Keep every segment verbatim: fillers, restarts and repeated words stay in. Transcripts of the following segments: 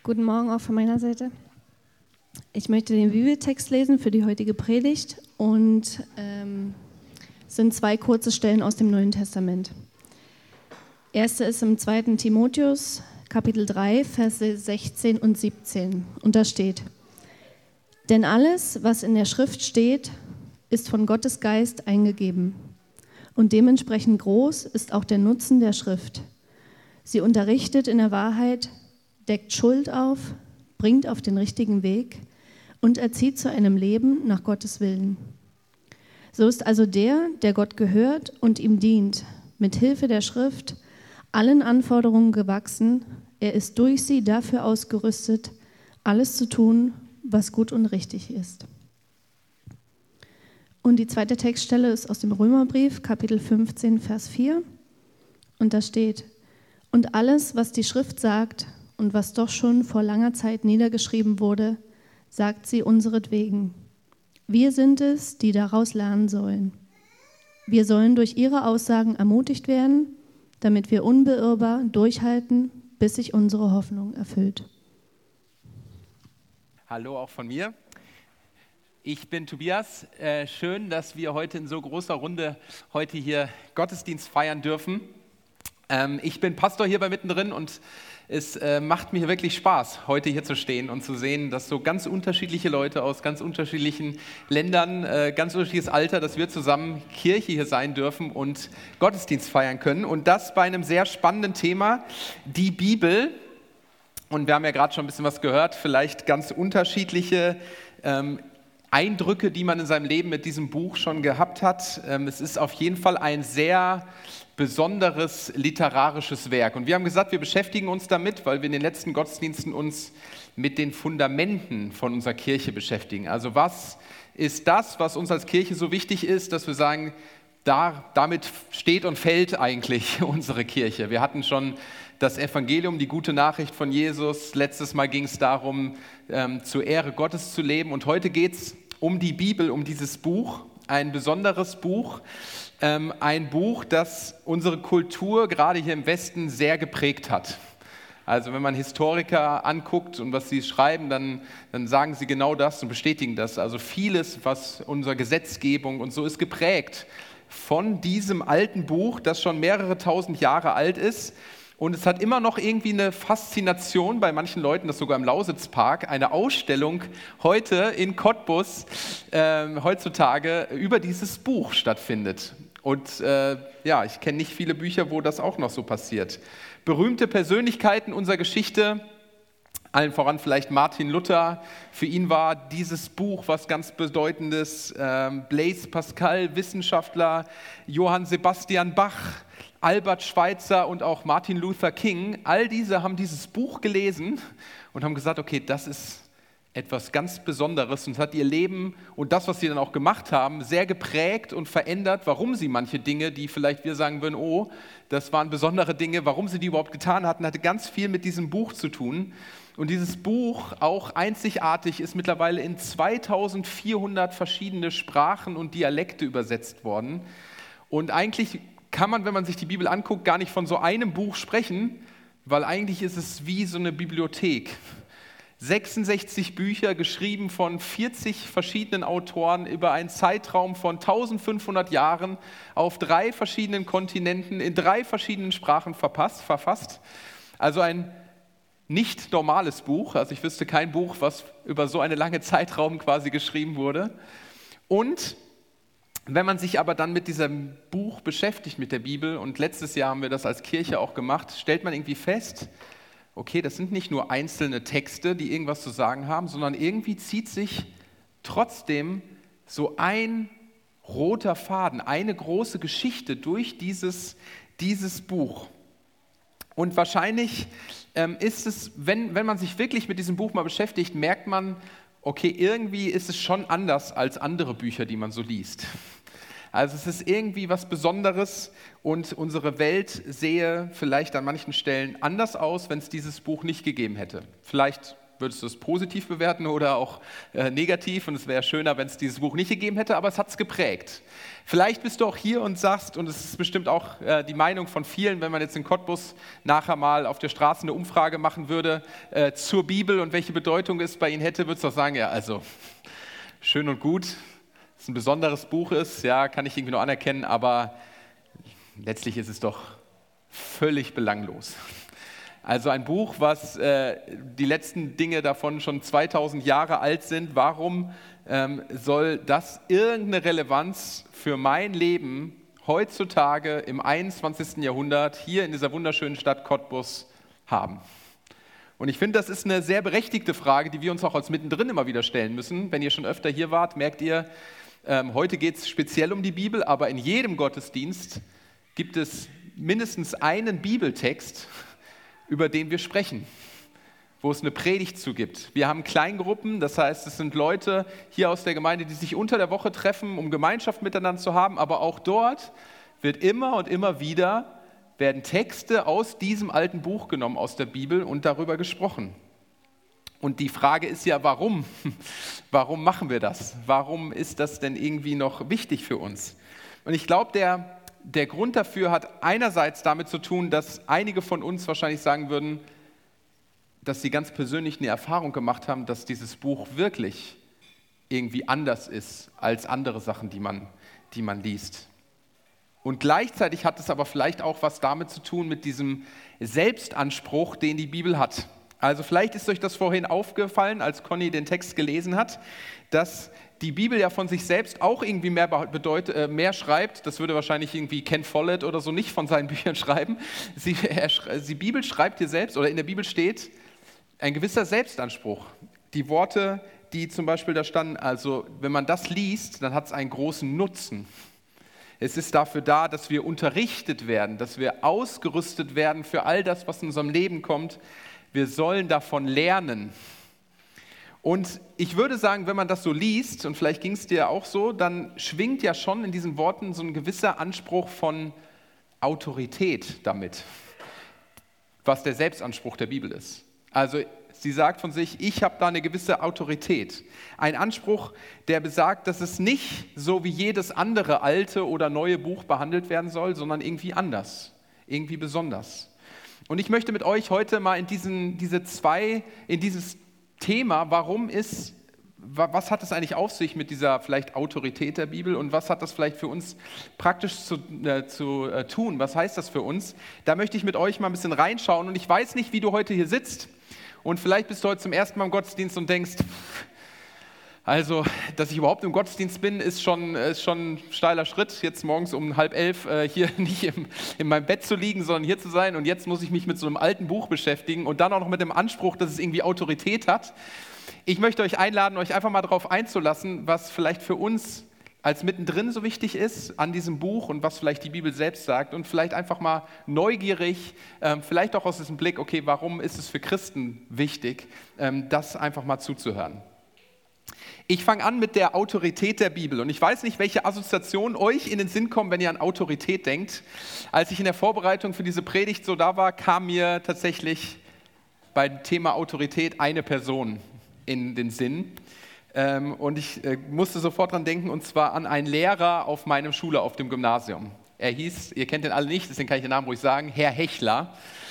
Guten Morgen auch von meiner Seite. Ich möchte den Bibeltext lesen für die heutige Predigt und ähm, es sind zwei kurze Stellen aus dem Neuen Testament. Erste ist im zweiten Timotheus, Kapitel drei, Verse sechzehn und siebzehn. Und da steht: Denn alles, was in der Schrift steht, ist von Gottes Geist eingegeben. Und dementsprechend groß ist auch der Nutzen der Schrift. Sie unterrichtet in der Wahrheit, deckt Schuld auf, bringt auf den richtigen Weg und erzieht zu einem Leben nach Gottes Willen. So ist also der, der Gott gehört und ihm dient, mit Hilfe der Schrift allen Anforderungen gewachsen. Er ist durch sie dafür ausgerüstet, alles zu tun, was gut und richtig ist. Und die zweite Textstelle ist aus dem Römerbrief, Kapitel fünfzehn, Vers vier. Und da steht: Und alles, was die Schrift sagt und was doch schon vor langer Zeit niedergeschrieben wurde, sagt sie unseretwegen. Wir sind es, die daraus lernen sollen. Wir sollen durch ihre Aussagen ermutigt werden, damit wir unbeirrbar durchhalten, bis sich unsere Hoffnung erfüllt. Hallo auch von mir. Ich bin Tobias. Äh, schön, dass wir heute in so großer Runde heute hier Gottesdienst feiern dürfen. Ähm, ich bin Pastor hier bei Mittendrin und es äh, macht mir wirklich Spaß, heute hier zu stehen und zu sehen, dass so ganz unterschiedliche Leute aus ganz unterschiedlichen Ländern, äh, ganz unterschiedliches Alter, dass wir zusammen Kirche hier sein dürfen und Gottesdienst feiern können. Und das bei einem sehr spannenden Thema, die Bibel. Und wir haben ja gerade schon ein bisschen was gehört, vielleicht ganz unterschiedliche ähm, Eindrücke, die man in seinem Leben mit diesem Buch schon gehabt hat. Ähm, es ist auf jeden Fall ein sehr besonderes literarisches Werk. Und wir haben gesagt, wir beschäftigen uns damit, weil wir in den letzten Gottesdiensten uns mit den Fundamenten von unserer Kirche beschäftigen. Also was ist das, was uns als Kirche so wichtig ist, dass wir sagen, da, damit steht und fällt eigentlich unsere Kirche. Wir hatten schon das Evangelium, die gute Nachricht von Jesus. Letztes Mal ging es darum, ähm, zur Ehre Gottes zu leben. Und heute geht es um die Bibel, um dieses Buch, ein besonderes Buch. Ähm, ein Buch, das unsere Kultur gerade hier im Westen sehr geprägt hat. Also wenn man Historiker anguckt und was sie schreiben, dann, dann sagen sie genau das und bestätigen das. Also vieles, was unsere Gesetzgebung und so ist, geprägt von diesem alten Buch, das schon mehrere tausend Jahre alt ist. Und es hat immer noch irgendwie eine Faszination bei manchen Leuten, dass sogar im Lausitzpark eine Ausstellung heute in Cottbus äh, heutzutage über dieses Buch stattfindet. Und äh, ja, ich kenne nicht viele Bücher, wo das auch noch so passiert. Berühmte Persönlichkeiten unserer Geschichte, allen voran vielleicht Martin Luther. Für ihn war dieses Buch was ganz Bedeutendes. Ähm, Blaise Pascal, Wissenschaftler, Johann Sebastian Bach, Albert Schweitzer und auch Martin Luther King. All diese haben dieses Buch gelesen und haben gesagt, okay, das ist etwas ganz Besonderes und hat ihr Leben und das, was sie dann auch gemacht haben, sehr geprägt und verändert, warum sie manche Dinge, die vielleicht wir sagen würden, oh, das waren besondere Dinge, warum sie die überhaupt getan hatten, hatte ganz viel mit diesem Buch zu tun. Und dieses Buch, auch einzigartig, ist mittlerweile in zweitausendvierhundert verschiedene Sprachen und Dialekte übersetzt worden. Und eigentlich kann man, wenn man sich die Bibel anguckt, gar nicht von so einem Buch sprechen, weil eigentlich ist es wie so eine Bibliothek. sechsundsechzig Bücher, geschrieben von vierzig verschiedenen Autoren über einen Zeitraum von eintausendfünfhundert Jahren auf drei verschiedenen Kontinenten, in drei verschiedenen Sprachen verpasst, verfasst. Also ein nicht normales Buch, also ich wüsste kein Buch, was über so einen langen Zeitraum quasi geschrieben wurde. Und wenn man sich aber dann mit diesem Buch beschäftigt, mit der Bibel, und letztes Jahr haben wir das als Kirche auch gemacht, stellt man irgendwie fest, okay, das sind nicht nur einzelne Texte, die irgendwas zu sagen haben, sondern irgendwie zieht sich trotzdem so ein roter Faden, eine große Geschichte durch dieses, dieses Buch. Und wahrscheinlich ähm, ist es, wenn, wenn man sich wirklich mit diesem Buch mal beschäftigt, merkt man, okay, irgendwie ist es schon anders als andere Bücher, die man so liest. Also es ist irgendwie was Besonderes und unsere Welt sähe vielleicht an manchen Stellen anders aus, wenn es dieses Buch nicht gegeben hätte. Vielleicht würdest du es positiv bewerten oder auch äh, negativ? Und es wäre schöner, wenn es dieses Buch nicht gegeben hätte, aber es hat es geprägt. Vielleicht bist du auch hier und sagst, und es ist bestimmt auch äh, die Meinung von vielen, wenn man jetzt in Cottbus nachher mal auf der Straße eine Umfrage machen würde äh, zur Bibel und welche Bedeutung es bei ihnen hätte, würdest du auch sagen, ja, also schön und gut, dass es ein besonderes Buch ist, ja, kann ich irgendwie nur anerkennen, aber letztlich ist es doch völlig belanglos. Also ein Buch, was äh, die letzten Dinge davon schon zweitausend Jahre alt sind. Warum ähm, soll das irgendeine Relevanz für mein Leben heutzutage im einundzwanzigsten Jahrhundert hier in dieser wunderschönen Stadt Cottbus haben? Und ich finde, das ist eine sehr berechtigte Frage, die wir uns auch als mittendrin immer wieder stellen müssen. Wenn ihr schon öfter hier wart, merkt ihr, ähm, heute geht es speziell um die Bibel, aber in jedem Gottesdienst gibt es mindestens einen Bibeltext, über den wir sprechen, wo es eine Predigt zu gibt. Wir haben Kleingruppen, das heißt, es sind Leute hier aus der Gemeinde, die sich unter der Woche treffen, um Gemeinschaft miteinander zu haben, aber auch dort wird immer und immer wieder, werden Texte aus diesem alten Buch genommen, aus der Bibel und darüber gesprochen. Und die Frage ist ja, warum? Warum machen wir das? Warum ist das denn irgendwie noch wichtig für uns? Und ich glaube, der Der Grund dafür hat einerseits damit zu tun, dass einige von uns wahrscheinlich sagen würden, dass sie ganz persönlich eine Erfahrung gemacht haben, dass dieses Buch wirklich irgendwie anders ist als andere Sachen, die man, die man liest. Und gleichzeitig hat es aber vielleicht auch was damit zu tun mit diesem Selbstanspruch, den die Bibel hat. Also vielleicht ist euch das vorhin aufgefallen, als Conny den Text gelesen hat, dass die Bibel ja von sich selbst auch irgendwie mehr, bedeut, äh, mehr schreibt. Das würde wahrscheinlich irgendwie Ken Follett oder so nicht von seinen Büchern schreiben. Sie, er, die Bibel schreibt hier selbst, oder in der Bibel steht ein gewisser Selbstanspruch. Die Worte, die zum Beispiel da standen, also wenn man das liest, dann hat es einen großen Nutzen. Es ist dafür da, dass wir unterrichtet werden, dass wir ausgerüstet werden für all das, was in unserem Leben kommt. Wir sollen davon lernen. Und ich würde sagen, wenn man das so liest, und vielleicht ging es dir auch so, dann schwingt ja schon in diesen Worten so ein gewisser Anspruch von Autorität damit, was der Selbstanspruch der Bibel ist. Also sie sagt von sich, ich habe da eine gewisse Autorität. Ein Anspruch, der besagt, dass es nicht so wie jedes andere alte oder neue Buch behandelt werden soll, sondern irgendwie anders, irgendwie besonders. Und ich möchte mit euch heute mal in diesen, diese zwei, in dieses Thema, warum ist, was hat es eigentlich auf sich mit dieser vielleicht Autorität der Bibel und was hat das vielleicht für uns praktisch zu, äh, zu äh, tun? Was heißt das für uns? Da möchte ich mit euch mal ein bisschen reinschauen und ich weiß nicht, wie du heute hier sitzt und vielleicht bist du heute zum ersten Mal im Gottesdienst und denkst, also, dass ich überhaupt im Gottesdienst bin, ist schon, ist schon ein steiler Schritt, jetzt morgens um halb elf äh, hier nicht im, in meinem Bett zu liegen, sondern hier zu sein und jetzt muss ich mich mit so einem alten Buch beschäftigen und dann auch noch mit dem Anspruch, dass es irgendwie Autorität hat. Ich möchte euch einladen, euch einfach mal darauf einzulassen, was vielleicht für uns als mittendrin so wichtig ist an diesem Buch und was vielleicht die Bibel selbst sagt und vielleicht einfach mal neugierig, ähm, vielleicht auch aus diesem Blick, okay, warum ist es für Christen wichtig, ähm, das einfach mal zuzuhören. Ich fange an mit der Autorität der Bibel und ich weiß nicht, welche Assoziationen euch in den Sinn kommen, wenn ihr an Autorität denkt. Als ich in der Vorbereitung für diese Predigt so da war, kam mir tatsächlich beim Thema Autorität eine Person in den Sinn und ich musste sofort dran denken und zwar an einen Lehrer auf meiner Schule auf dem Gymnasium. Er hieß, ihr kennt ihn alle nicht, deswegen kann ich den Namen ruhig sagen, Herr Hechler.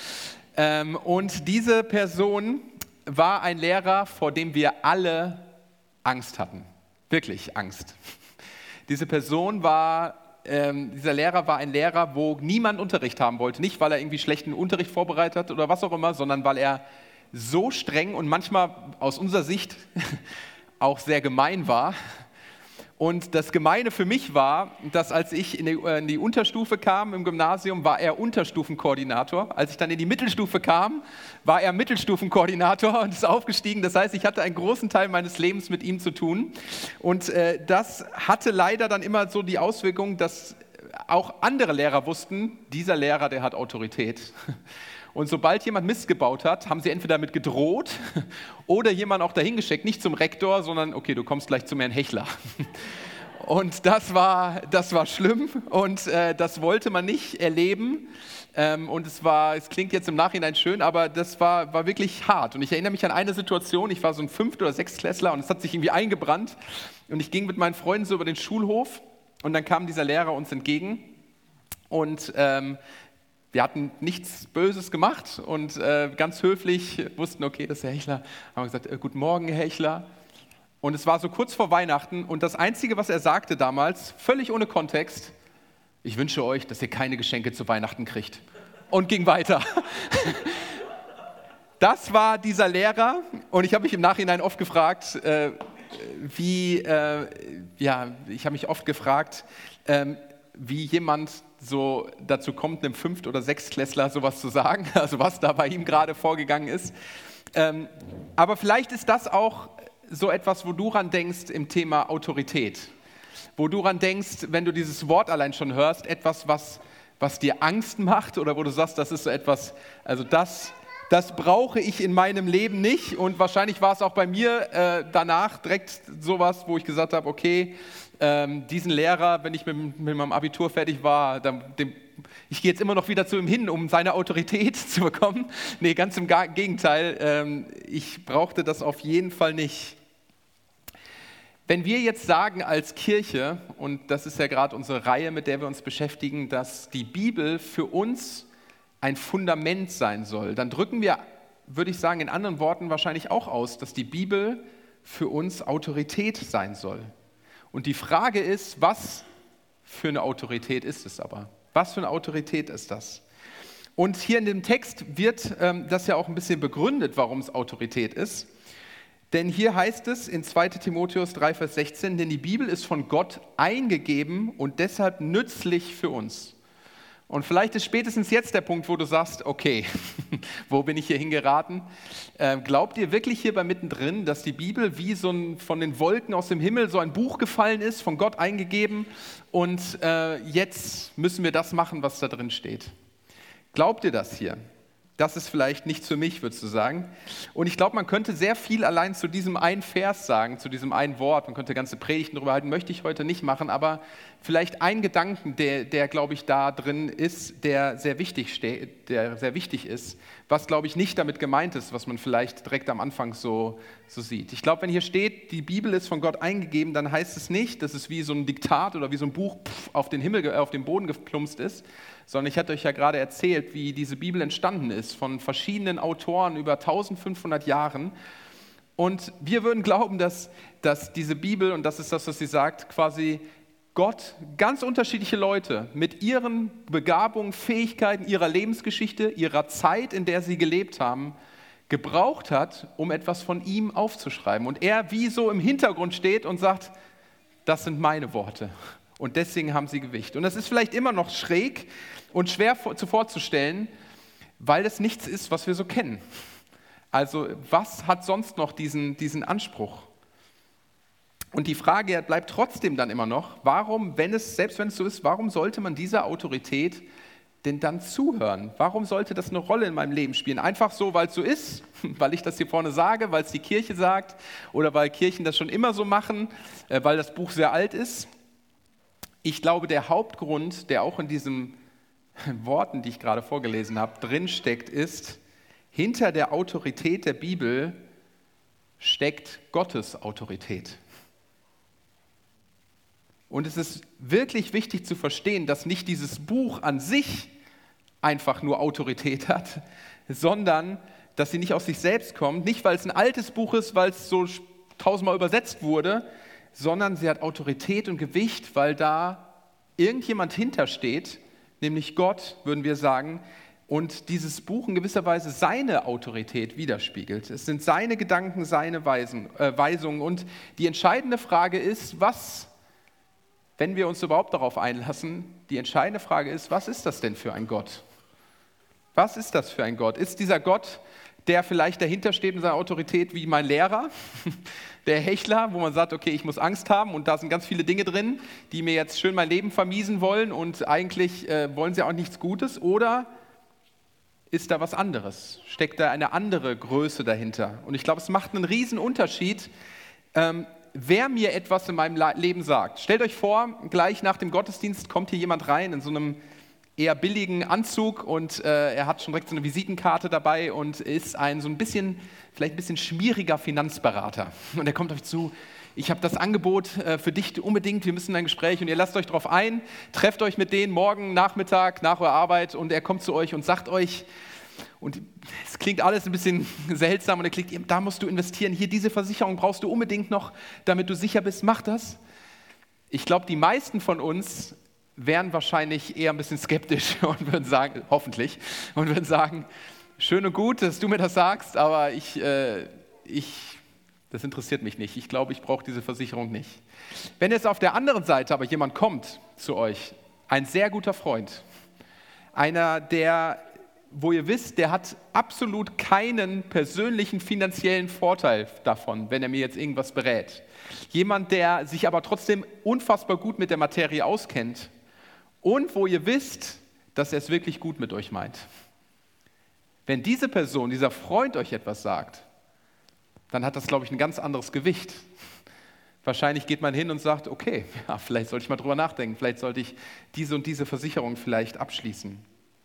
Und diese Person war ein Lehrer, vor dem wir alle Angst hatten, wirklich Angst. Diese Person war, ähm, dieser Lehrer war ein Lehrer, wo niemand Unterricht haben wollte. Nicht, weil er irgendwie schlechten Unterricht vorbereitet hat oder was auch immer, sondern weil er so streng und manchmal aus unserer Sicht auch sehr gemein war. Und das Gemeine für mich war, dass als ich in die, in die Unterstufe kam im Gymnasium, war er Unterstufenkoordinator. Als ich dann in die Mittelstufe kam, war er Mittelstufenkoordinator und ist aufgestiegen. Das heißt, ich hatte einen großen Teil meines Lebens mit ihm zu tun. Und äh, das hatte leider dann immer so die Auswirkung, dass auch andere Lehrer wussten, dieser Lehrer, der hat Autorität. Und sobald jemand Mist gebaut hat, haben sie entweder damit gedroht oder jemanden auch dahin geschickt, nicht zum Rektor, sondern okay, du kommst gleich zum Herrn Hechler. Und das war, das war schlimm und äh, das wollte man nicht erleben. Ähm, und es war, es klingt jetzt im Nachhinein schön, aber das war, war wirklich hart. Und ich erinnere mich an eine Situation, ich war so ein Fünft- oder Sechstklässler und es hat sich irgendwie eingebrannt. Und ich ging mit meinen Freunden so über den Schulhof und dann kam dieser Lehrer uns entgegen. Und ähm, wir hatten nichts Böses gemacht und äh, ganz höflich wussten, okay, das ist Herr Hechler. Haben wir gesagt, äh, guten Morgen, Herr Hechler. Und es war so kurz vor Weihnachten und das Einzige, was er sagte damals, völlig ohne Kontext, ich wünsche euch, dass ihr keine Geschenke zu Weihnachten kriegt. Und ging weiter. Das war dieser Lehrer und ich habe mich im Nachhinein oft gefragt, äh, wie, äh, ja, ich habe mich oft gefragt, äh, wie jemand so dazu kommt, einem Fünft- oder Sechstklässler sowas zu sagen, also was da bei ihm gerade vorgegangen ist. Ähm, aber vielleicht ist das auch so etwas, wo du ran denkst im Thema Autorität, wo du ran denkst, wenn du dieses Wort allein schon hörst, etwas, was, was dir Angst macht oder wo du sagst, das ist so etwas, also das, das brauche ich in meinem Leben nicht und wahrscheinlich war es auch bei mir äh, danach direkt sowas, wo ich gesagt habe, okay, ähm, diesen Lehrer, wenn ich mit, mit meinem Abitur fertig war, dann, dem, ich gehe jetzt immer noch wieder zu ihm hin, um seine Autorität zu bekommen. Nee, ganz im Gegenteil, ähm, ich brauchte das auf jeden Fall nicht. Wenn wir jetzt sagen als Kirche, und das ist ja gerade unsere Reihe, mit der wir uns beschäftigen, dass die Bibel für uns ein Fundament sein soll, dann drücken wir, würde ich sagen, in anderen Worten wahrscheinlich auch aus, dass die Bibel für uns Autorität sein soll. Und die Frage ist, was für eine Autorität ist es aber? Was für eine Autorität ist das? Und hier in dem Text wird ähm, das ja auch ein bisschen begründet, warum es Autorität ist. Denn hier heißt es in zweiter Timotheus drei, Vers sechzehn, denn die Bibel ist von Gott eingegeben und deshalb nützlich für uns. Und vielleicht ist spätestens jetzt der Punkt, wo du sagst, okay, wo bin ich hier hingeraten? Äh, glaubt ihr wirklich hier bei Mittendrin, dass die Bibel wie so ein von den Wolken aus dem Himmel so ein Buch gefallen ist, von Gott eingegeben und äh, jetzt müssen wir das machen, was da drin steht? Glaubt ihr das hier? Das ist vielleicht nicht für mich, würdest du sagen. Und ich glaube, man könnte sehr viel allein zu diesem einen Vers sagen, zu diesem einen Wort. Man könnte ganze Predigten darüber halten, möchte ich heute nicht machen, aber vielleicht ein Gedanken, der, der glaube ich, da drin ist, der sehr wichtig steht, der sehr wichtig ist, was, glaube ich, nicht damit gemeint ist, was man vielleicht direkt am Anfang so, so sieht. Ich glaube, wenn hier steht, die Bibel ist von Gott eingegeben, dann heißt es nicht, dass es wie so ein Diktat oder wie so ein Buch auf den Himmel, auf den Boden geplumpst ist, sondern ich hatte euch ja gerade erzählt, wie diese Bibel entstanden ist, von verschiedenen Autoren über eintausendfünfhundert Jahren. Und wir würden glauben, dass, dass diese Bibel, und das ist das, was sie sagt, quasi Gott ganz unterschiedliche Leute mit ihren Begabungen, Fähigkeiten, ihrer Lebensgeschichte, ihrer Zeit, in der sie gelebt haben, gebraucht hat, um etwas von ihm aufzuschreiben. Und er wie so im Hintergrund steht und sagt, das sind meine Worte. Und deswegen haben sie Gewicht. Und das ist vielleicht immer noch schräg und schwer zu vorzustellen, weil es nichts ist, was wir so kennen. Also was hat sonst noch diesen, diesen Anspruch? Und die Frage bleibt trotzdem dann immer noch, warum, wenn es, selbst wenn es so ist, warum sollte man dieser Autorität denn dann zuhören? Warum sollte das eine Rolle in meinem Leben spielen? Einfach so, weil es so ist, weil ich das hier vorne sage, weil es die Kirche sagt oder weil Kirchen das schon immer so machen, weil das Buch sehr alt ist? Ich glaube, der Hauptgrund, der auch in diesen Worten, die ich gerade vorgelesen habe, drinsteckt, ist, hinter der Autorität der Bibel steckt Gottes Autorität. Und es ist wirklich wichtig zu verstehen, dass nicht dieses Buch an sich einfach nur Autorität hat, sondern dass sie nicht aus sich selbst kommt, nicht weil es ein altes Buch ist, weil es so tausendmal übersetzt wurde, sondern sie hat Autorität und Gewicht, weil da irgendjemand hintersteht, nämlich Gott, würden wir sagen, und dieses Buch in gewisser Weise seine Autorität widerspiegelt. Es sind seine Gedanken, seine Weisen, äh, Weisungen. Und die entscheidende Frage ist, was, wenn wir uns überhaupt darauf einlassen, die entscheidende Frage ist, was ist das denn für ein Gott? Was ist das für ein Gott? Ist dieser Gott, der vielleicht dahinter steht in seiner Autorität wie mein Lehrer, der Hechler, wo man sagt, okay, ich muss Angst haben und da sind ganz viele Dinge drin, die mir jetzt schön mein Leben vermiesen wollen und eigentlich äh, wollen sie auch nichts Gutes? Oder ist da was anderes? Steckt da eine andere Größe dahinter? Und ich glaube, es macht einen riesen Unterschied, ähm, wer mir etwas in meinem Leben sagt. Stellt euch vor, gleich nach dem Gottesdienst kommt hier jemand rein in so einem eher billigen Anzug und äh, er hat schon direkt so eine Visitenkarte dabei und ist ein so ein bisschen, vielleicht ein bisschen schmieriger Finanzberater. Und er kommt euch zu, ich habe das Angebot äh, für dich unbedingt, wir müssen ein Gespräch und ihr lasst euch drauf ein, trefft euch mit denen morgen Nachmittag nach eurer Arbeit und er kommt zu euch und sagt euch, und es klingt alles ein bisschen seltsam und er klingt, da musst du investieren, hier diese Versicherung brauchst du unbedingt noch, damit du sicher bist, mach das. Ich glaube, die meisten von uns wären wahrscheinlich eher ein bisschen skeptisch und würden sagen, hoffentlich, und würden sagen, schön und gut, dass du mir das sagst, aber ich, äh, ich, das interessiert mich nicht. Ich glaube, ich brauche diese Versicherung nicht. Wenn jetzt auf der anderen Seite aber jemand kommt zu euch, ein sehr guter Freund, einer, der, wo ihr wisst, der hat absolut keinen persönlichen finanziellen Vorteil davon, wenn er mir jetzt irgendwas berät. Jemand, der sich aber trotzdem unfassbar gut mit der Materie auskennt und wo ihr wisst, dass er es wirklich gut mit euch meint. Wenn diese Person, dieser Freund euch etwas sagt, dann hat das, glaube ich, ein ganz anderes Gewicht. Wahrscheinlich geht man hin und sagt, okay, ja, vielleicht sollte ich mal drüber nachdenken, vielleicht sollte ich diese und diese Versicherung vielleicht abschließen.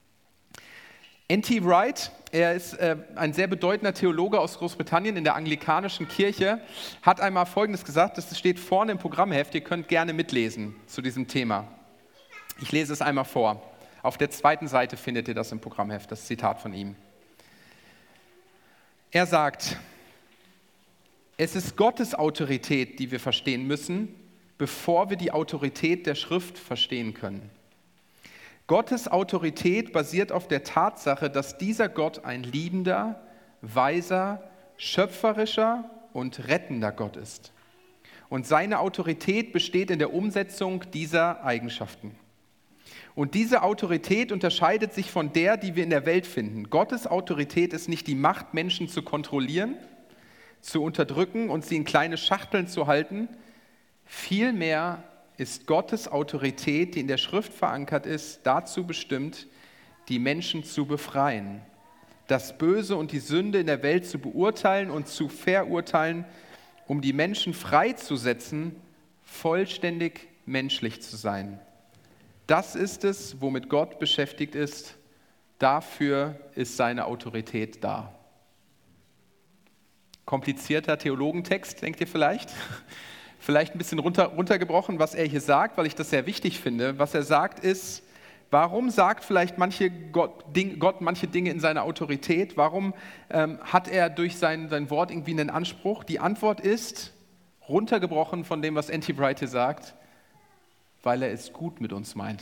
N T Wright, er ist äh, ein sehr bedeutender Theologe aus Großbritannien in der anglikanischen Kirche, hat einmal Folgendes gesagt, das steht vorne im Programmheft, ihr könnt gerne mitlesen zu diesem Thema. Ich lese es einmal vor. Auf der zweiten Seite findet ihr das im Programmheft, das Zitat von ihm. Er sagt, es ist Gottes Autorität, die wir verstehen müssen, bevor wir die Autorität der Schrift verstehen können. Gottes Autorität basiert auf der Tatsache, dass dieser Gott ein liebender, weiser, schöpferischer und rettender Gott ist. Und seine Autorität besteht in der Umsetzung dieser Eigenschaften. Und diese Autorität unterscheidet sich von der, die wir in der Welt finden. Gottes Autorität ist nicht die Macht, Menschen zu kontrollieren, zu unterdrücken und sie in kleine Schachteln zu halten. Vielmehr ist Gottes Autorität, die in der Schrift verankert ist, dazu bestimmt, die Menschen zu befreien, das Böse und die Sünde in der Welt zu beurteilen und zu verurteilen, um die Menschen freizusetzen, vollständig menschlich zu sein. Das ist es, womit Gott beschäftigt ist. Dafür ist seine Autorität da. Komplizierter Theologentext, denkt ihr vielleicht? Vielleicht ein bisschen runter, runtergebrochen, was er hier sagt, weil ich das sehr wichtig finde. Was er sagt ist, warum sagt vielleicht manche Gott, Ding, Gott manche Dinge in seiner Autorität? Warum ähm, hat er durch sein, sein Wort irgendwie einen Anspruch? Die Antwort ist, runtergebrochen von dem, was N T Wright hier sagt, weil er es gut mit uns meint.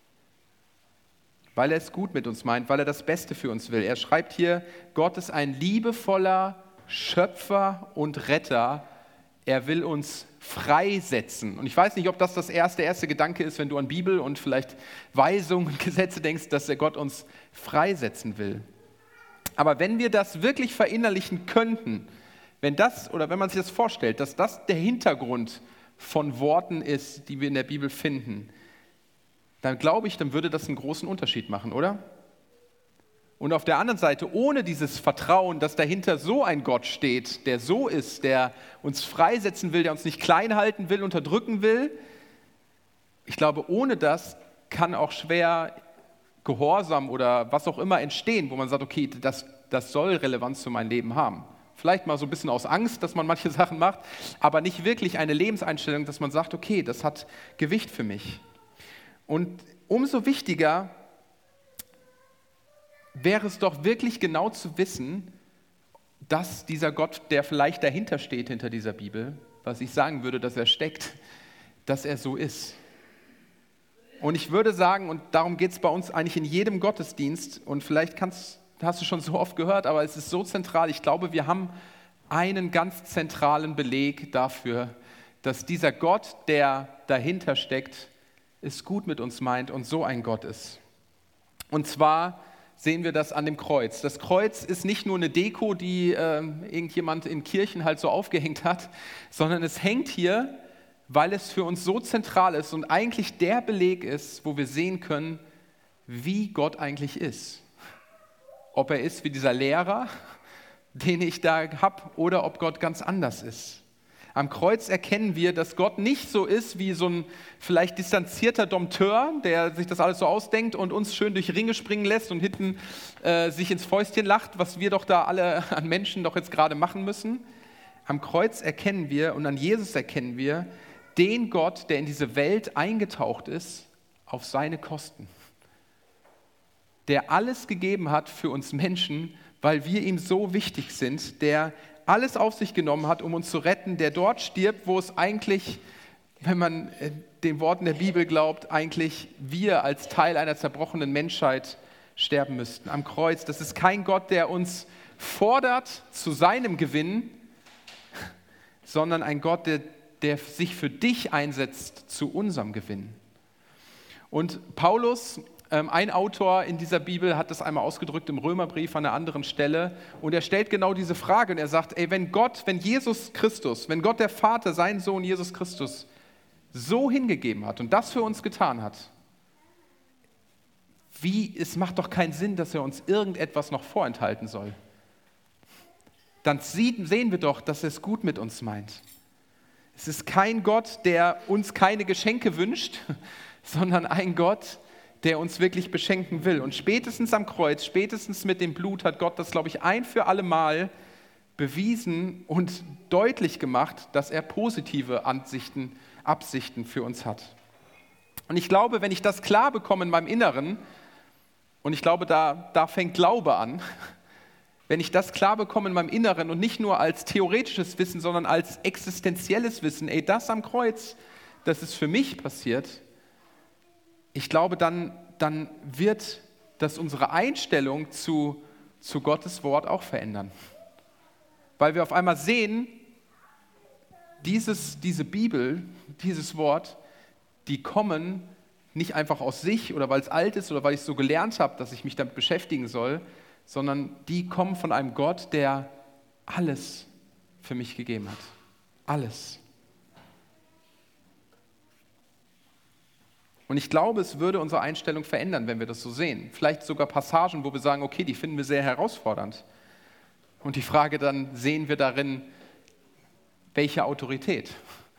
Weil er es gut mit uns meint, weil er das Beste für uns will. Er schreibt hier, Gott ist ein liebevoller Schöpfer und Retter. Er will uns freisetzen. Und ich weiß nicht, ob das das erste, der erste Gedanke ist, wenn du an Bibel und vielleicht Weisungen und Gesetze denkst, dass der Gott uns freisetzen will. Aber wenn wir das wirklich verinnerlichen könnten, wenn das, oder wenn man sich das vorstellt, dass das der Hintergrund von Worten ist, die wir in der Bibel finden, dann glaube ich, dann würde das einen großen Unterschied machen, oder? Und auf der anderen Seite, ohne dieses Vertrauen, dass dahinter so ein Gott steht, der so ist, der uns freisetzen will, der uns nicht klein halten will, unterdrücken will, ich glaube, ohne das kann auch schwer Gehorsam oder was auch immer entstehen, wo man sagt, okay, das, das soll Relevanz für mein Leben haben. Vielleicht mal so ein bisschen aus Angst, dass man manche Sachen macht, aber nicht wirklich eine Lebenseinstellung, dass man sagt, okay, das hat Gewicht für mich. Und umso wichtiger wäre es doch wirklich genau zu wissen, dass dieser Gott, der vielleicht dahinter steht, hinter dieser Bibel, was ich sagen würde, dass er steckt, dass er so ist. Und ich würde sagen, und darum geht es bei uns eigentlich in jedem Gottesdienst, und vielleicht kannst, hast du schon so oft gehört, aber es ist so zentral, ich glaube, wir haben einen ganz zentralen Beleg dafür, dass dieser Gott, der dahinter steckt, es gut mit uns meint und so ein Gott ist. Und zwar sehen wir das an dem Kreuz. Das Kreuz ist nicht nur eine Deko, die äh, irgendjemand in Kirchen halt so aufgehängt hat, sondern es hängt hier, weil es für uns so zentral ist und eigentlich der Beleg ist, wo wir sehen können, wie Gott eigentlich ist. Ob er ist wie dieser Lehrer, den ich da habe, oder ob Gott ganz anders ist. Am Kreuz erkennen wir, dass Gott nicht so ist wie so ein vielleicht distanzierter Dompteur, der sich das alles so ausdenkt und uns schön durch Ringe springen lässt und hinten äh, sich ins Fäustchen lacht, was wir doch da alle an Menschen doch jetzt gerade machen müssen. Am Kreuz erkennen wir und an Jesus erkennen wir den Gott, der in diese Welt eingetaucht ist, auf seine Kosten. Der alles gegeben hat für uns Menschen, weil wir ihm so wichtig sind, der alles auf sich genommen hat, um uns zu retten, der dort stirbt, wo es eigentlich, wenn man den Worten der Bibel glaubt, eigentlich wir als Teil einer zerbrochenen Menschheit sterben müssten. Am Kreuz, das ist kein Gott, der uns fordert zu seinem Gewinn, sondern ein Gott, der, der sich für dich einsetzt zu unserem Gewinn. Und Paulus, ein Autor in dieser Bibel, hat das einmal ausgedrückt im Römerbrief an einer anderen Stelle und er stellt genau diese Frage und er sagt, ey, wenn Gott, wenn Jesus Christus, wenn Gott der Vater seinen Sohn Jesus Christus so hingegeben hat und das für uns getan hat, wie, es macht doch keinen Sinn, dass er uns irgendetwas noch vorenthalten soll. Dann sieht, sehen wir doch, dass er es gut mit uns meint. Es ist kein Gott, der uns keine Geschenke wünscht, sondern ein Gott, der uns wirklich beschenken will. Und spätestens am Kreuz, spätestens mit dem Blut hat Gott das, glaube ich, ein für alle Mal bewiesen und deutlich gemacht, dass er positive Ansichten, Absichten für uns hat. Und ich glaube, wenn ich das klar bekomme in meinem Inneren, und ich glaube, da, da fängt Glaube an, wenn ich das klar bekomme in meinem Inneren und nicht nur als theoretisches Wissen, sondern als existenzielles Wissen, ey, das am Kreuz, das ist für mich passiert, ich glaube, dann, dann wird das unsere Einstellung zu, zu Gottes Wort auch verändern. Weil wir auf einmal sehen, dieses, diese Bibel, dieses Wort, die kommen nicht einfach aus sich oder weil es alt ist oder weil ich es so gelernt habe, dass ich mich damit beschäftigen soll, sondern die kommen von einem Gott, der alles für mich gegeben hat. Alles. Und ich glaube, es würde unsere Einstellung verändern, wenn wir das so sehen. Vielleicht sogar Passagen, wo wir sagen, okay, die finden wir sehr herausfordernd. Und die Frage dann, sehen wir darin, welche Autorität?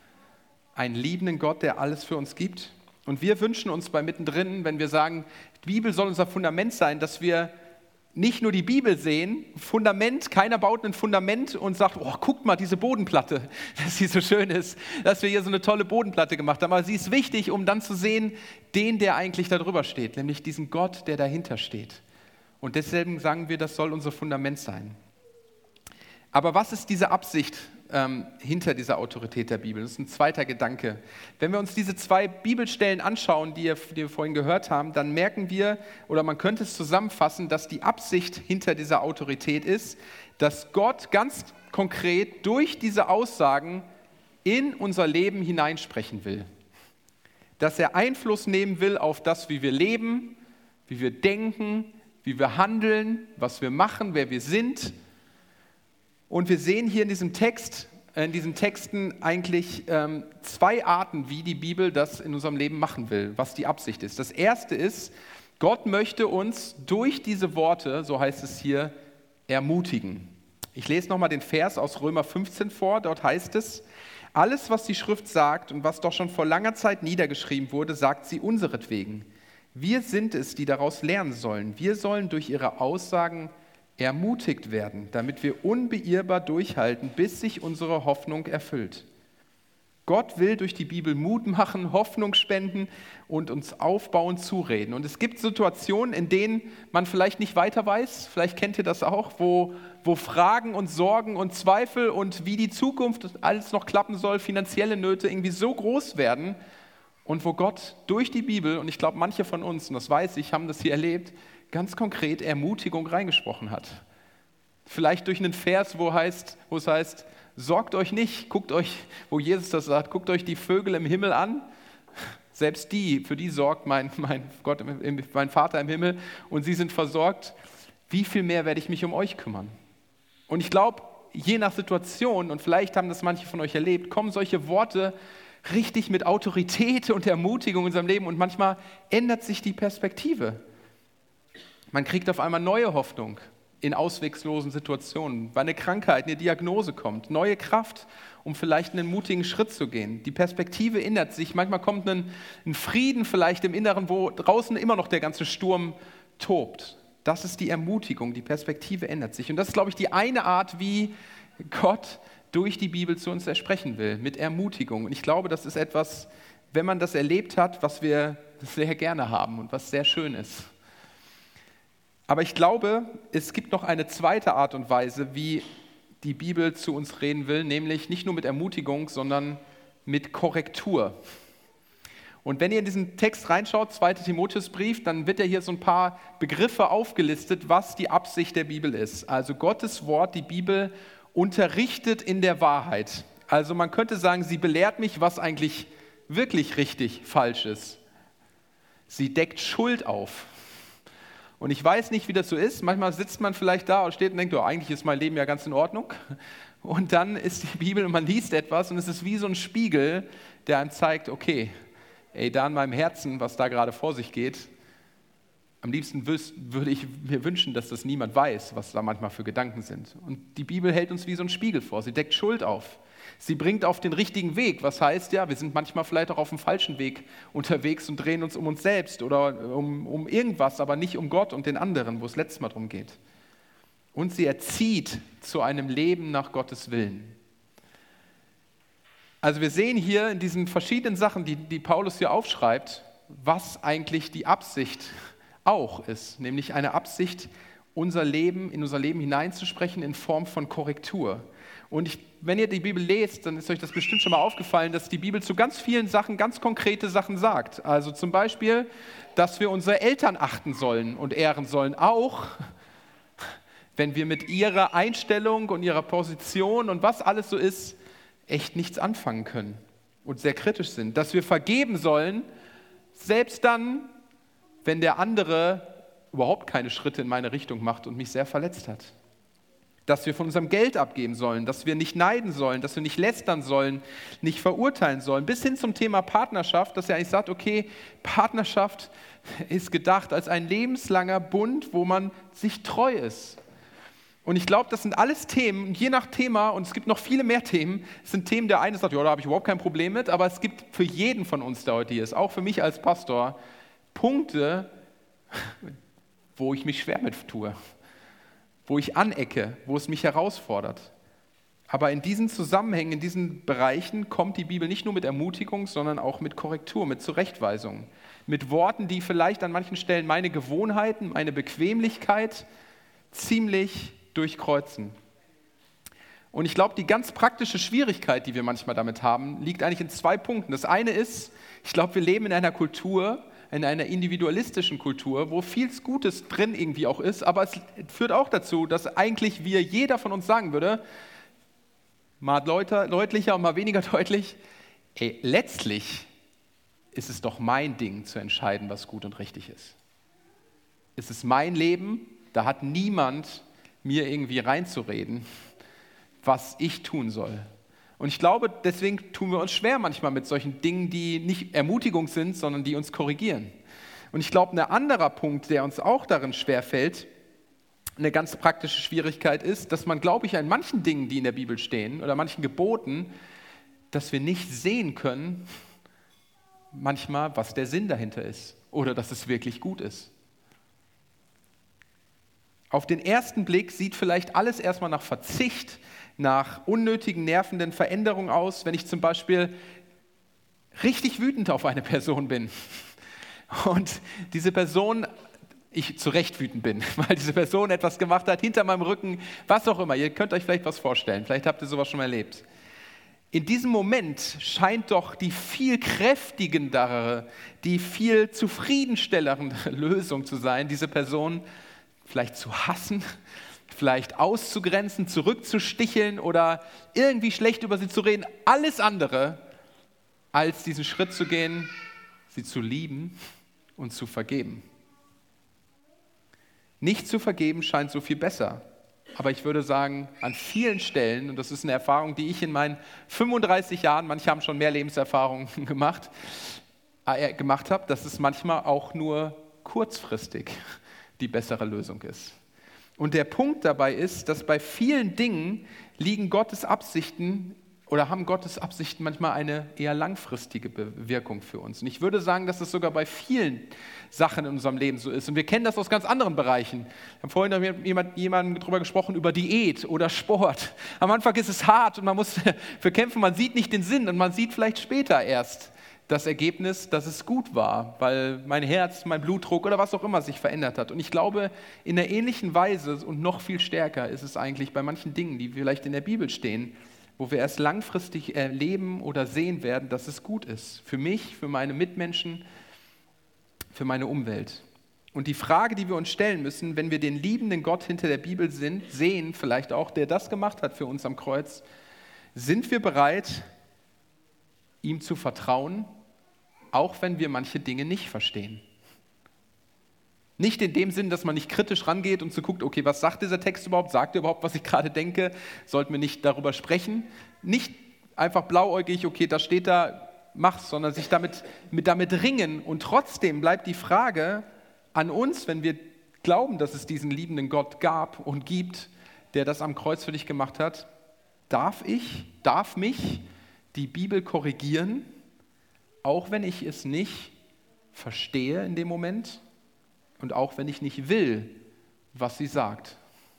Einen liebenden Gott, der alles für uns gibt. Und wir wünschen uns bei Mittendrin, wenn wir sagen, die Bibel soll unser Fundament sein, dass wir nicht nur die Bibel sehen, Fundament, keiner baut ein Fundament und sagt, oh, guckt mal, diese Bodenplatte, dass sie so schön ist, dass wir hier so eine tolle Bodenplatte gemacht haben. Aber sie ist wichtig, um dann zu sehen, den, der eigentlich da drüber steht, nämlich diesen Gott, der dahinter steht. Und deswegen sagen wir, das soll unser Fundament sein. Aber was ist diese Absicht ähm, hinter dieser Autorität der Bibel? Das ist ein zweiter Gedanke. Wenn wir uns diese zwei Bibelstellen anschauen, die, ihr, die wir vorhin gehört haben, dann merken wir, oder man könnte es zusammenfassen, dass die Absicht hinter dieser Autorität ist, dass Gott ganz konkret durch diese Aussagen in unser Leben hineinsprechen will. Dass er Einfluss nehmen will auf das, wie wir leben, wie wir denken, wie wir handeln, was wir machen, wer wir sind. Und wir sehen hier in diesem Text, in diesen Texten eigentlich ähm, zwei Arten, wie die Bibel das in unserem Leben machen will, was die Absicht ist. Das erste ist, Gott möchte uns durch diese Worte, so heißt es hier, ermutigen. Ich lese nochmal den Vers aus Römer fünfzehn vor, dort heißt es, alles, was die Schrift sagt und was doch schon vor langer Zeit niedergeschrieben wurde, sagt sie unseretwegen. Wir sind es, die daraus lernen sollen. Wir sollen durch ihre Aussagen ermutigt werden, damit wir unbeirrbar durchhalten, bis sich unsere Hoffnung erfüllt. Gott will durch die Bibel Mut machen, Hoffnung spenden und uns aufbauen, zureden. Und es gibt Situationen, in denen man vielleicht nicht weiter weiß, vielleicht kennt ihr das auch, wo, wo Fragen und Sorgen und Zweifel und wie die Zukunft alles noch klappen soll, finanzielle Nöte irgendwie so groß werden und wo Gott durch die Bibel, und ich glaube manche von uns, und das weiß ich, haben das hier erlebt, ganz konkret Ermutigung reingesprochen hat. Vielleicht durch einen Vers, wo, heißt, wo es heißt, sorgt euch nicht, guckt euch, wo Jesus das sagt, guckt euch die Vögel im Himmel an. Selbst die, für die sorgt mein, mein Gott, mein Vater im Himmel und sie sind versorgt. Wie viel mehr werde ich mich um euch kümmern? Und ich glaube, je nach Situation, und vielleicht haben das manche von euch erlebt, kommen solche Worte richtig mit Autorität und Ermutigung in unserem Leben und manchmal ändert sich die Perspektive. Man kriegt auf einmal neue Hoffnung. in ausweglosen Situationen, weil eine Krankheit, eine Diagnose kommt, neue Kraft, um vielleicht einen mutigen Schritt zu gehen. Die Perspektive ändert sich, manchmal kommt ein, ein Frieden vielleicht im Inneren, wo draußen immer noch der ganze Sturm tobt. Das ist die Ermutigung, die Perspektive ändert sich. Und das ist, glaube ich, die eine Art, wie Gott durch die Bibel zu uns sprechen will, mit Ermutigung. Und ich glaube, das ist etwas, wenn man das erlebt hat, was wir sehr gerne haben und was sehr schön ist. Aber ich glaube, es gibt noch eine zweite Art und Weise, wie die Bibel zu uns reden will, nämlich nicht nur mit Ermutigung, sondern mit Korrektur. Und wenn ihr in diesen Text reinschaut, zweiter Timotheusbrief, dann wird ja hier so ein paar Begriffe aufgelistet, was die Absicht der Bibel ist. Also Gottes Wort, die Bibel, unterrichtet in der Wahrheit. Also man könnte sagen, sie belehrt mich, was eigentlich wirklich richtig falsch ist. Sie deckt Schuld auf. Und ich weiß nicht, wie das so ist. Manchmal sitzt man vielleicht da und steht und denkt, oh, eigentlich ist mein Leben ja ganz in Ordnung. Und dann ist die Bibel und man liest etwas und es ist wie so ein Spiegel, der einem zeigt, okay, ey, da in meinem Herzen, was da gerade vor sich geht, am liebsten würde ich mir wünschen, dass das niemand weiß, was da manchmal für Gedanken sind. Und die Bibel hält uns wie so ein Spiegel vor. Sie deckt Schuld auf. Sie bringt auf den richtigen Weg. Was heißt ja, wir sind manchmal vielleicht auch auf dem falschen Weg unterwegs und drehen uns um uns selbst oder um, um irgendwas, aber nicht um Gott und den anderen, wo es letztes Mal darum geht. Und sie erzieht zu einem Leben nach Gottes Willen. Also wir sehen hier in diesen verschiedenen Sachen, die, die Paulus hier aufschreibt, was eigentlich die Absicht auch ist, nämlich eine Absicht, unser Leben, in unser Leben hineinzusprechen in Form von Korrektur. Und ich, wenn ihr die Bibel lest, dann ist euch das bestimmt schon mal aufgefallen, dass die Bibel zu ganz vielen Sachen ganz konkrete Sachen sagt. Also zum Beispiel, dass wir unsere Eltern achten sollen und ehren sollen, auch wenn wir mit ihrer Einstellung und ihrer Position und was alles so ist, echt nichts anfangen können und sehr kritisch sind. Dass wir vergeben sollen, selbst dann, wenn der andere überhaupt keine Schritte in meine Richtung macht und mich sehr verletzt hat. Dass wir von unserem Geld abgeben sollen, dass wir nicht neiden sollen, dass wir nicht lästern sollen, nicht verurteilen sollen, bis hin zum Thema Partnerschaft, dass er eigentlich sagt, okay, Partnerschaft ist gedacht als ein lebenslanger Bund, wo man sich treu ist. Und ich glaube, das sind alles Themen, je nach Thema, und es gibt noch viele mehr Themen, es sind Themen, der eine sagt, ja, da habe ich überhaupt kein Problem mit, aber es gibt für jeden von uns, der heute hier ist, auch für mich als Pastor, Punkte, wo ich mich schwer mit tue, wo ich anecke, wo es mich herausfordert. Aber in diesen Zusammenhängen, in diesen Bereichen kommt die Bibel nicht nur mit Ermutigung, sondern auch mit Korrektur, mit Zurechtweisung, mit Worten, die vielleicht an manchen Stellen meine Gewohnheiten, meine Bequemlichkeit ziemlich durchkreuzen. Und ich glaube, die ganz praktische Schwierigkeit, die wir manchmal damit haben, liegt eigentlich in zwei Punkten. Das eine ist, ich glaube, wir leben in einer Kultur, in einer individualistischen Kultur, wo viel Gutes drin irgendwie auch ist, aber es führt auch dazu, dass eigentlich wir, jeder von uns sagen würde, mal deutlicher und mal weniger deutlich, ey, letztlich ist es doch mein Ding zu entscheiden, was gut und richtig ist. Es ist mein Leben, da hat niemand mir irgendwie reinzureden, was ich tun soll. Und ich glaube, deswegen tun wir uns schwer manchmal mit solchen Dingen, die nicht Ermutigung sind, sondern die uns korrigieren. Und ich glaube, ein anderer Punkt, der uns auch darin schwerfällt, eine ganz praktische Schwierigkeit ist, dass man, glaube ich, an manchen Dingen, die in der Bibel stehen oder manchen Geboten, dass wir nicht sehen können, manchmal, was der Sinn dahinter ist oder dass es wirklich gut ist. Auf den ersten Blick sieht vielleicht alles erstmal nach Verzicht, nach unnötigen, nervenden Veränderungen aus, wenn ich zum Beispiel richtig wütend auf eine Person bin und diese Person, ich zu Recht wütend bin, weil diese Person etwas gemacht hat, hinter meinem Rücken, was auch immer. Ihr könnt euch vielleicht was vorstellen, vielleicht habt ihr sowas schon mal erlebt. In diesem Moment scheint doch die viel kräftigendere, die viel zufriedenstellendere Lösung zu sein, diese Person vielleicht zu hassen, vielleicht auszugrenzen, zurückzusticheln oder irgendwie schlecht über sie zu reden. Alles andere, als diesen Schritt zu gehen, sie zu lieben und zu vergeben. Nicht zu vergeben scheint so viel besser. Aber ich würde sagen, an vielen Stellen, und das ist eine Erfahrung, die ich in meinen fünfunddreißig Jahren, manche haben schon mehr Lebenserfahrungen gemacht, äh, gemacht habe, dass es manchmal auch nur kurzfristig die bessere Lösung ist. Und der Punkt dabei ist, dass bei vielen Dingen liegen Gottes Absichten oder haben Gottes Absichten manchmal eine eher langfristige Wirkung für uns. Und ich würde sagen, dass es sogar bei vielen Sachen in unserem Leben so ist. Und wir kennen das aus ganz anderen Bereichen. Wir haben vorhin mit jemand, jemandem darüber gesprochen, über Diät oder Sport. Am Anfang ist es hart und man muss für kämpfen, man sieht nicht den Sinn und man sieht vielleicht später erst das Ergebnis, dass es gut war, weil mein Herz, mein Blutdruck oder was auch immer sich verändert hat. Und ich glaube, in einer ähnlichen Weise und noch viel stärker ist es eigentlich bei manchen Dingen, die vielleicht in der Bibel stehen, wo wir erst langfristig erleben oder sehen werden, dass es gut ist. Für mich, für meine Mitmenschen, für meine Umwelt. Und die Frage, die wir uns stellen müssen, wenn wir den liebenden Gott hinter der Bibel sind, sehen, vielleicht auch, der das gemacht hat für uns am Kreuz, sind wir bereit, ihm zu vertrauen, auch wenn wir manche Dinge nicht verstehen. Nicht in dem Sinn, dass man nicht kritisch rangeht und so guckt, okay, was sagt dieser Text überhaupt? Sagt er überhaupt, was ich gerade denke? Sollten wir nicht darüber sprechen? Nicht einfach blauäugig, okay, das steht da, mach's, sondern sich damit, mit, damit ringen. Und trotzdem bleibt die Frage an uns, wenn wir glauben, dass es diesen liebenden Gott gab und gibt, der das am Kreuz für dich gemacht hat, darf ich, darf mich die Bibel korrigieren, auch wenn ich es nicht verstehe in dem Moment und auch wenn ich nicht will, was sie sagt.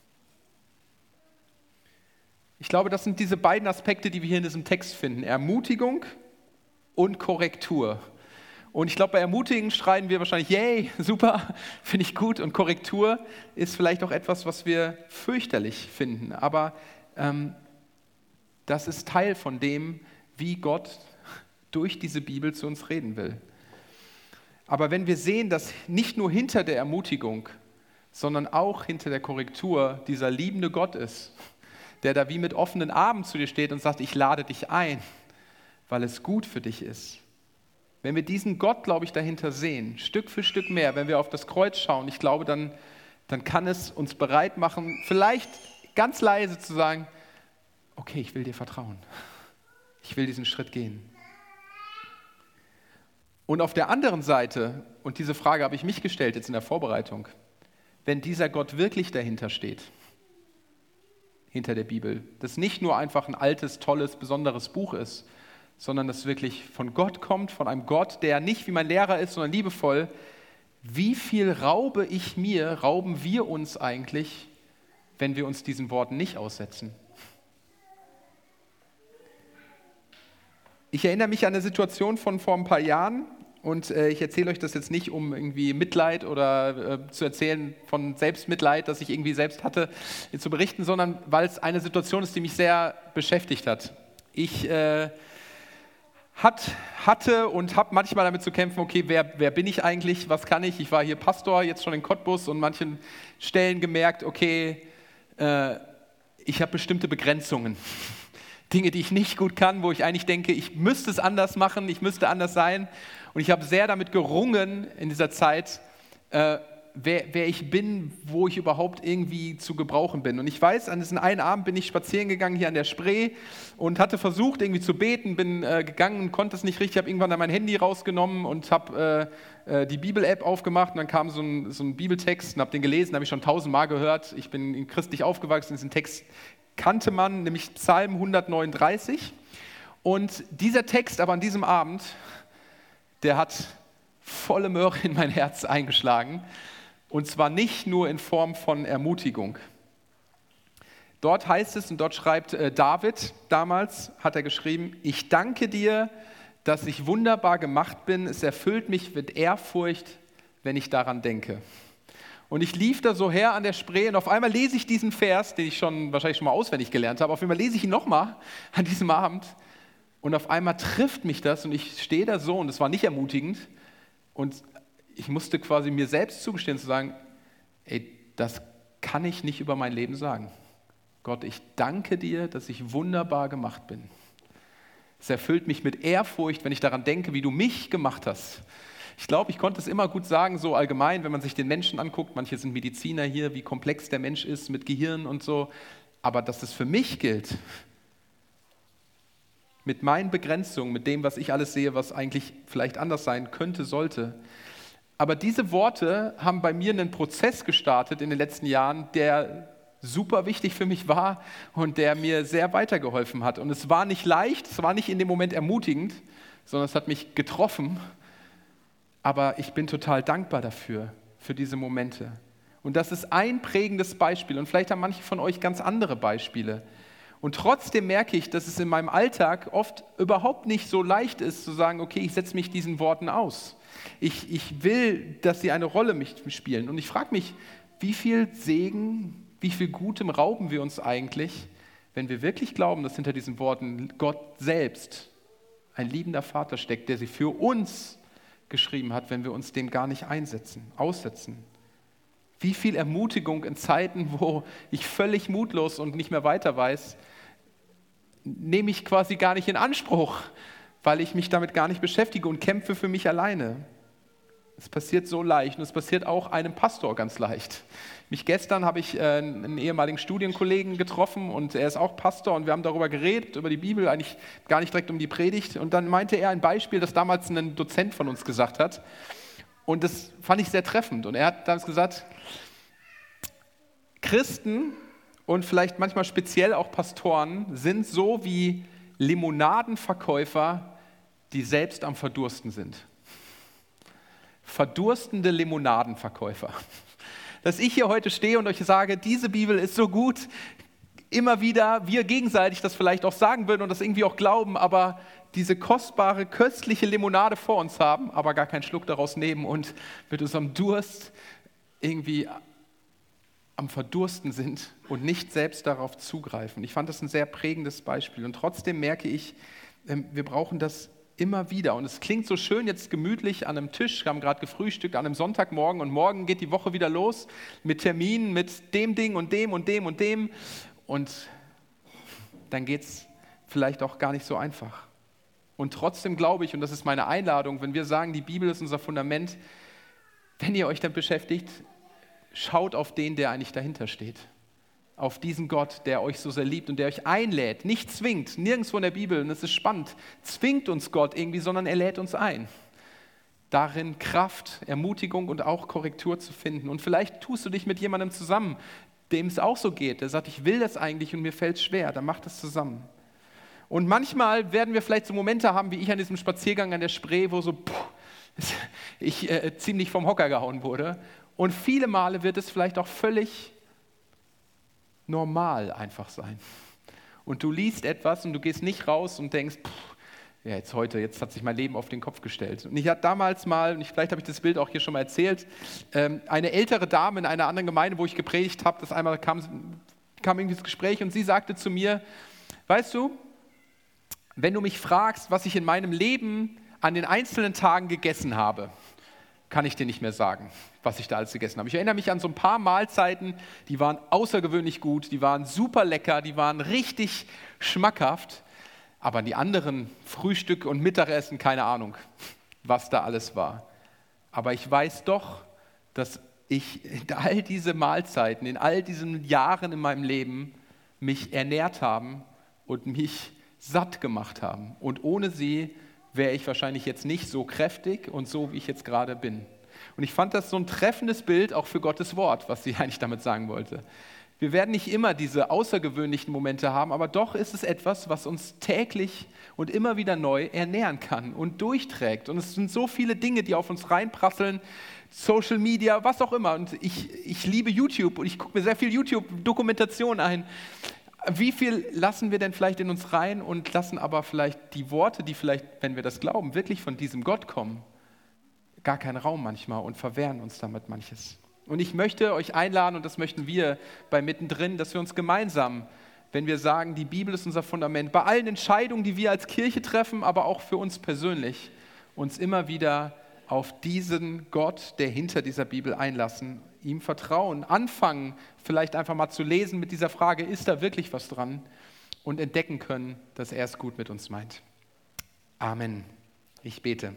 Ich glaube, das sind diese beiden Aspekte, die wir hier in diesem Text finden. Ermutigung und Korrektur. Und ich glaube, bei Ermutigen schreien wir wahrscheinlich, yay, super, finde ich gut. Und Korrektur ist vielleicht auch etwas, was wir fürchterlich finden. Aber ähm, das ist Teil von dem, wie Gott durch diese Bibel zu uns reden will. Aber wenn wir sehen, dass nicht nur hinter der Ermutigung, sondern auch hinter der Korrektur dieser liebende Gott ist, der da wie mit offenen Armen zu dir steht und sagt, ich lade dich ein, weil es gut für dich ist. Wenn wir diesen Gott, glaube ich, dahinter sehen, Stück für Stück mehr, wenn wir auf das Kreuz schauen, ich glaube, dann, dann kann es uns bereit machen, vielleicht ganz leise zu sagen, okay, ich will dir vertrauen. Ich will diesen Schritt gehen. Und auf der anderen Seite, und diese Frage habe ich mich gestellt jetzt in der Vorbereitung, wenn dieser Gott wirklich dahinter steht, hinter der Bibel, das nicht nur einfach ein altes, tolles, besonderes Buch ist, sondern das wirklich von Gott kommt, von einem Gott, der nicht wie mein Lehrer ist, sondern liebevoll, wie viel raube ich mir, rauben wir uns eigentlich, wenn wir uns diesen Worten nicht aussetzen? Ich erinnere mich an eine Situation von vor ein paar Jahren und äh, ich erzähle euch das jetzt nicht, um irgendwie Mitleid oder äh, zu erzählen von Selbstmitleid, das ich irgendwie selbst hatte, äh, zu berichten, sondern weil es eine Situation ist, die mich sehr beschäftigt hat. Ich äh, hat, hatte und habe manchmal damit zu kämpfen, okay, wer, wer bin ich eigentlich, was kann ich? Ich war hier Pastor, jetzt schon in Cottbus und an manchen Stellen gemerkt, okay, äh, ich habe bestimmte Begrenzungen. Dinge, die ich nicht gut kann, wo ich eigentlich denke, ich müsste es anders machen, ich müsste anders sein. Und ich habe sehr damit gerungen in dieser Zeit, äh, wer, wer ich bin, wo ich überhaupt irgendwie zu gebrauchen bin. Und ich weiß, an diesem einen Abend bin ich spazieren gegangen hier an der Spree und hatte versucht, irgendwie zu beten, bin äh, gegangen und konnte es nicht richtig. Ich habe irgendwann dann mein Handy rausgenommen und habe äh, äh, die Bibel-App aufgemacht und dann kam so ein, so ein Bibeltext und habe den gelesen, habe ich schon tausendmal gehört. Ich bin christlich aufgewachsen, diesen Text kannte man, nämlich Psalm hundertneununddreißig. Und dieser Text aber an diesem Abend, der hat volle Möhre in mein Herz eingeschlagen. Und zwar nicht nur in Form von Ermutigung. Dort heißt es, und dort schreibt äh, David, damals hat er geschrieben, ich danke dir, dass ich wunderbar gemacht bin. Es erfüllt mich mit Ehrfurcht, wenn ich daran denke. Und ich lief da so her an der Spree und auf einmal lese ich diesen Vers, den ich schon wahrscheinlich schon mal auswendig gelernt habe. Auf einmal lese ich ihn nochmal an diesem Abend und auf einmal trifft mich das und ich stehe da so und es war nicht ermutigend und ich musste quasi mir selbst zugestehen zu sagen, ey, das kann ich nicht über mein Leben sagen. Gott, ich danke dir, dass ich wunderbar gemacht bin. Es erfüllt mich mit Ehrfurcht, wenn ich daran denke, wie du mich gemacht hast. Ich glaube, ich konnte es immer gut sagen, so allgemein, wenn man sich den Menschen anguckt. Manche sind Mediziner hier, wie komplex der Mensch ist mit Gehirn und so. Aber dass es für mich gilt, mit meinen Begrenzungen, mit dem, was ich alles sehe, was eigentlich vielleicht anders sein könnte, sollte, Aber diese Worte haben bei mir einen Prozess gestartet in den letzten Jahren, der super wichtig für mich war und der mir sehr weitergeholfen hat. Und es war nicht leicht, es war nicht in dem Moment ermutigend, sondern es hat mich getroffen. Aber ich bin total dankbar dafür, für diese Momente. Und das ist ein prägendes Beispiel. Und vielleicht haben manche von euch ganz andere Beispiele. Und trotzdem merke ich, dass es in meinem Alltag oft überhaupt nicht so leicht ist, zu sagen, okay, ich setze mich diesen Worten aus. Ich, ich will, dass sie eine Rolle mich spielen. Und ich frage mich, wie viel Segen, wie viel Gutem rauben wir uns eigentlich, wenn wir wirklich glauben, dass hinter diesen Worten Gott selbst, ein liebender Vater steckt, der sie für uns geschrieben hat, wenn wir uns dem gar nicht einsetzen, aussetzen. Wie viel Ermutigung in Zeiten, wo ich völlig mutlos und nicht mehr weiter weiß, nehme ich quasi gar nicht in Anspruch, weil ich mich damit gar nicht beschäftige und kämpfe für mich alleine. Es passiert so leicht und es passiert auch einem Pastor ganz leicht. Mich gestern habe ich äh, einen ehemaligen Studienkollegen getroffen und er ist auch Pastor und wir haben darüber geredet, über die Bibel, eigentlich gar nicht direkt um die Predigt. Und dann meinte er ein Beispiel, das damals ein Dozent von uns gesagt hat. Und das fand ich sehr treffend. Und er hat damals gesagt, Christen und vielleicht manchmal speziell auch Pastoren sind so wie Limonadenverkäufer, die selbst am Verdursten sind. Verdurstende Limonadenverkäufer. Dass ich hier heute stehe und euch sage, diese Bibel ist so gut, immer wieder wir gegenseitig das vielleicht auch sagen würden und das irgendwie auch glauben, aber diese kostbare, köstliche Limonade vor uns haben, aber gar keinen Schluck daraus nehmen und mit unserem Durst irgendwie am Verdursten sind und nicht selbst darauf zugreifen. Ich fand das ein sehr prägendes Beispiel und trotzdem merke ich, wir brauchen das immer wieder. Und es klingt so schön jetzt gemütlich an einem Tisch, wir haben gerade gefrühstückt an einem Sonntagmorgen und morgen geht die Woche wieder los mit Terminen, mit dem Ding und dem und dem und dem und dann geht es vielleicht auch gar nicht so einfach. Und trotzdem glaube ich, und das ist meine Einladung, wenn wir sagen, die Bibel ist unser Fundament, wenn ihr euch damit beschäftigt, schaut auf den, der eigentlich dahinter steht. Auf diesen Gott, der euch so sehr liebt und der euch einlädt, nicht zwingt, nirgendwo in der Bibel, und das ist spannend, zwingt uns Gott irgendwie, sondern er lädt uns ein. Darin Kraft, Ermutigung und auch Korrektur zu finden. Und vielleicht tust du dich mit jemandem zusammen, dem es auch so geht, der sagt, ich will das eigentlich und mir fällt es schwer, dann mach das zusammen. Und manchmal werden wir vielleicht so Momente haben, wie ich an diesem Spaziergang an der Spree, wo so puh, ich äh, ziemlich vom Hocker gehauen wurde. Und viele Male wird es vielleicht auch völlig normal einfach sein. Und du liest etwas und du gehst nicht raus und denkst, pff, ja jetzt heute, jetzt hat sich mein Leben auf den Kopf gestellt. Und ich hatte damals mal, und ich, vielleicht habe ich das Bild auch hier schon mal erzählt, ähm, eine ältere Dame in einer anderen Gemeinde, wo ich gepredigt habe, das einmal kam, kam irgendwie das Gespräch und sie sagte zu mir, weißt du, wenn du mich fragst, was ich in meinem Leben an den einzelnen Tagen gegessen habe, kann ich dir nicht mehr sagen, was ich da alles gegessen habe. Ich erinnere mich an so ein paar Mahlzeiten, die waren außergewöhnlich gut, die waren super lecker, die waren richtig schmackhaft, aber an die anderen Frühstück und Mittagessen, keine Ahnung, was da alles war. Aber ich weiß doch, dass ich in all diese Mahlzeiten, in all diesen Jahren in meinem Leben mich ernährt haben und mich satt gemacht haben. Und ohne sie wäre ich wahrscheinlich jetzt nicht so kräftig und so, wie ich jetzt gerade bin. Und ich fand das so ein treffendes Bild auch für Gottes Wort, was sie eigentlich damit sagen wollte. Wir werden nicht immer diese außergewöhnlichen Momente haben, aber doch ist es etwas, was uns täglich und immer wieder neu ernähren kann und durchträgt. Und es sind so viele Dinge, die auf uns reinprasseln, Social Media, was auch immer. Und ich, ich liebe YouTube und ich gucke mir sehr viel YouTube-Dokumentation ein. Wie viel lassen wir denn vielleicht in uns rein und lassen aber vielleicht die Worte, die vielleicht, wenn wir das glauben, wirklich von diesem Gott kommen, gar keinen Raum manchmal und verwehren uns damit manches. Und ich möchte euch einladen, und das möchten wir bei Mittendrin, dass wir uns gemeinsam, wenn wir sagen, die Bibel ist unser Fundament, bei allen Entscheidungen, die wir als Kirche treffen, aber auch für uns persönlich, uns immer wieder auf diesen Gott, der hinter dieser Bibel einlassen, ihm vertrauen, anfangen, vielleicht einfach mal zu lesen mit dieser Frage, ist da wirklich was dran? Und entdecken können, dass er es gut mit uns meint. Amen. Ich bete.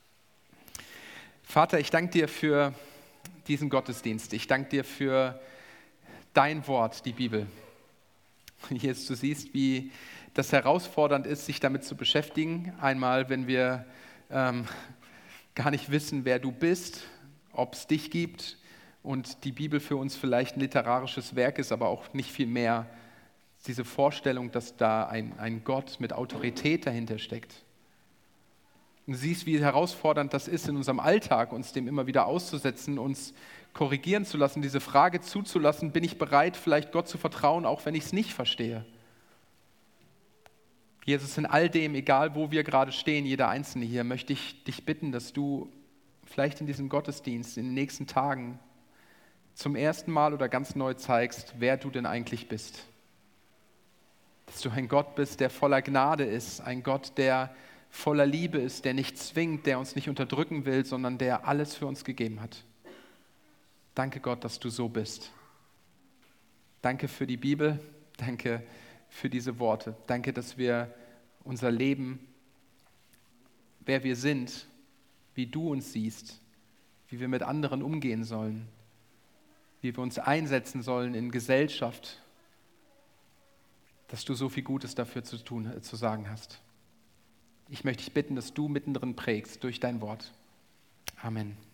Vater, ich danke dir für diesen Gottesdienst. Ich danke dir für dein Wort, die Bibel. Jesus, du siehst, wie das herausfordernd ist, sich damit zu beschäftigen. Einmal, wenn wir ähm, gar nicht wissen, wer du bist, ob es dich gibt und die Bibel für uns vielleicht ein literarisches Werk ist, aber auch nicht viel mehr. Diese Vorstellung, dass da ein, ein Gott mit Autorität dahinter steckt. Und du siehst, wie herausfordernd das ist in unserem Alltag, uns dem immer wieder auszusetzen, uns korrigieren zu lassen, diese Frage zuzulassen, bin ich bereit, vielleicht Gott zu vertrauen, auch wenn ich es nicht verstehe. Jesus, in all dem, egal wo wir gerade stehen, jeder Einzelne hier, möchte ich dich bitten, dass du vielleicht in diesem Gottesdienst in den nächsten Tagen zum ersten Mal oder ganz neu zeigst, wer du denn eigentlich bist. Dass du ein Gott bist, der voller Gnade ist, ein Gott, der voller Liebe ist, der nicht zwingt, der uns nicht unterdrücken will, sondern der alles für uns gegeben hat. Danke Gott, dass du so bist. Danke für die Bibel, danke für diese Worte. Danke, dass wir unser Leben, wer wir sind, wie du uns siehst, wie wir mit anderen umgehen sollen, wie wir uns einsetzen sollen in Gesellschaft, dass du so viel Gutes dafür zu tun, zu sagen hast. Ich möchte dich bitten, dass du mittendrin prägst durch dein Wort. Amen.